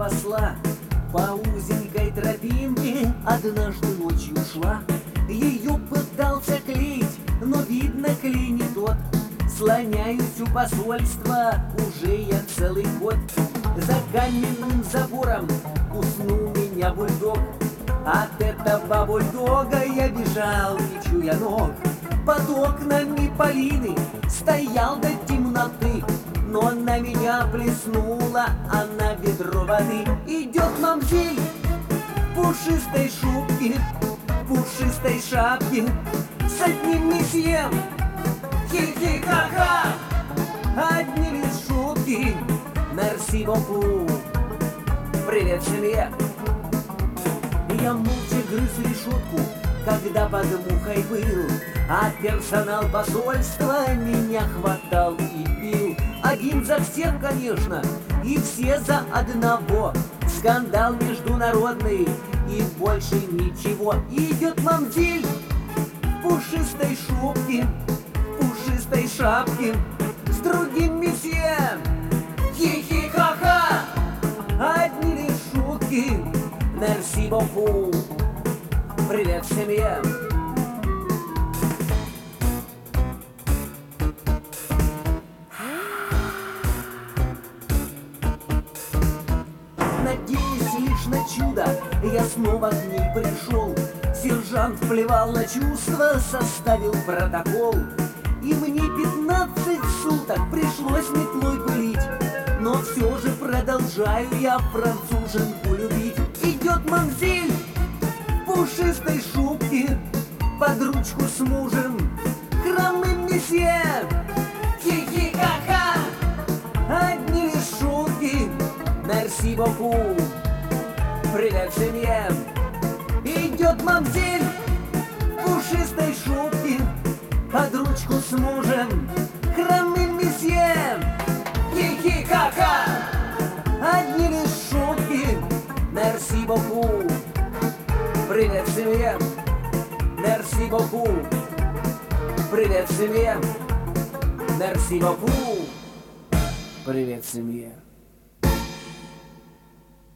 посла. По узенькой тропинке однажды ночью шла. Ее пытался клеить, но видно клей не тот. Слоняюсь у посольства уже я целый год. За каменным забором уснул меня бульдог. От этого бульдога я бежал, не чуя ног. Под окнами Полины стоял до темноты, но на меня плеснула она ведро воды. Идет мамзель в пушистой шубке, в пушистой шапке, с одним месье. Хи-хи-ха-ха, одни лишь шутки. Мерси боку, привет, семья. Я молча грыз решетку, когда под мухой был, а персонал посольства меня хватал и бил. Один за всех, конечно, и все за одного. Скандал международный, и больше ничего. Идет мамзель в пушистой шубке, в пушистой шапке, с другим месье. Хи-хи-ха-ха, одни лишь шутки. Мерси боку, привет, семья. Надеюсь лишь на чудо, я снова к ней пришел. Сержант плевал на чувства, составил протокол. И мне 15 суток пришлось метлой пылить, но все же продолжаю я француженку любить. Идет мамзель в пушистой шубке, под ручку с мужем, хромым месье. Хи-хи-ха-ха, одни лишь шутки. Мерси боку, привет, семья. Идет мамзель в пушистой шубке, под ручку с мужем, хромым месье. Хи-хи-ха-ха, одни лишь шутки. Мерси боку, привет, семья. Мерси боку, привет, семья. Мерси боку, привет, семья.